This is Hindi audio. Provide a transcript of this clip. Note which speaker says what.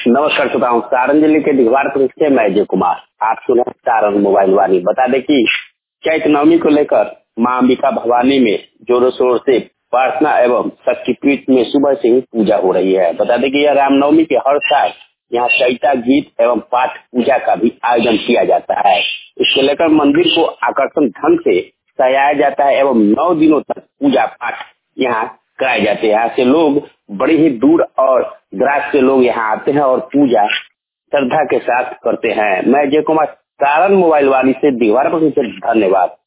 Speaker 1: नमस्कार श्रोताओं, सारण जिले के दिघवारपुर से मैं अजय कुमार। आप सुने सारण मोबाइल वाणी। बता दें कि चैत नवमी को लेकर मां अंबिका भवानी में जोरों शोर से प्रार्थना एवं शक्तिपीठ में सुबह से ही पूजा हो रही है। बता दें कि यह रामनवमी के हर साल यहाँ चैता गीत एवं पाठ पूजा का भी आयोजन किया जाता है। इसको लेकर मंदिर को आकर्षण ढंग से सजाया जाता है एवं 9 दिनों तक पूजा पाठ यहाँ कराए जाते हैं। यहाँ से लोग बड़ी ही दूर और दराज से लोग यहाँ आते हैं और पूजा श्रद्धा के साथ करते हैं। मैं अजय कुमार, सारण मोबाइल वाली से दीवार पर। धन्यवाद।